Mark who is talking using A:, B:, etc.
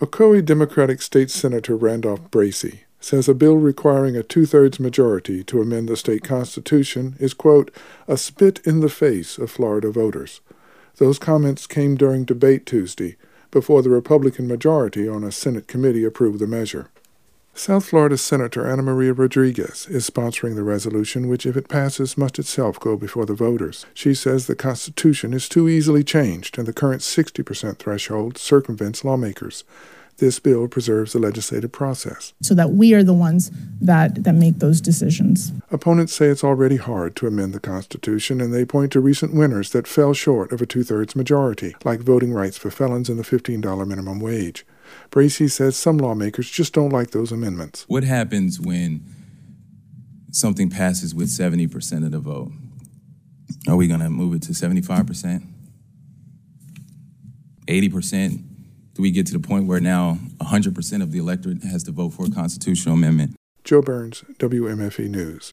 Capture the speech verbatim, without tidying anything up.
A: Ocoee Democratic State Senator Randolph Bracey says a bill requiring a two-thirds majority to amend the state constitution is, quote, a spit in the face of Florida voters. Those comments came during debate Tuesday before the Republican majority on a Senate committee approved the measure. South Florida Senator Ana Maria Rodriguez is sponsoring the resolution, which, if it passes, must itself go before the voters. She says the Constitution is too easily changed, and the current sixty percent threshold circumvents lawmakers. This bill preserves the legislative process,
B: so that we are the ones that, that make those decisions.
A: Opponents say it's already hard to amend the Constitution, and they point to recent winners that fell short of a two-thirds majority, like voting rights for felons and the fifteen dollars minimum wage. Bracey says some lawmakers just don't like those amendments.
C: What happens when something passes with seventy percent of the vote? Are we going to move it to seventy-five percent? eighty percent? Do we get to the point where now one hundred percent of the electorate has to vote for a constitutional amendment?
A: Joe Burns, W M F E News.